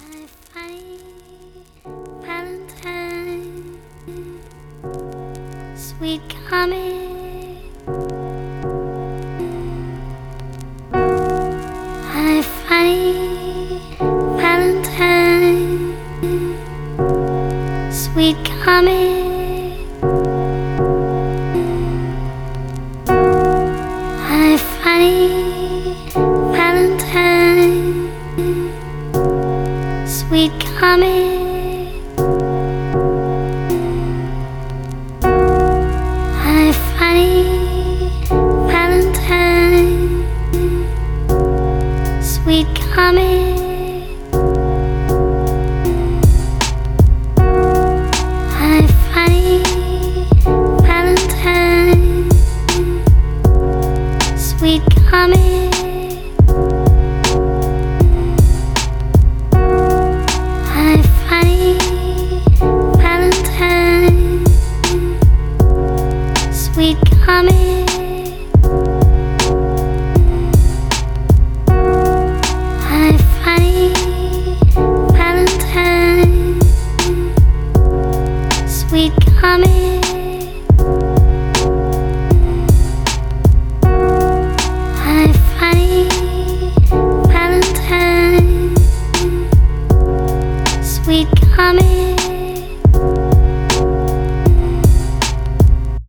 My funny Valentine, sweet comet. My funny Valentine, sweet comet. My funny Valentine, sweet comet. My funny Valentine, sweet comet. My funny Valentine, sweet comet. My funny Valentine, sweet comet.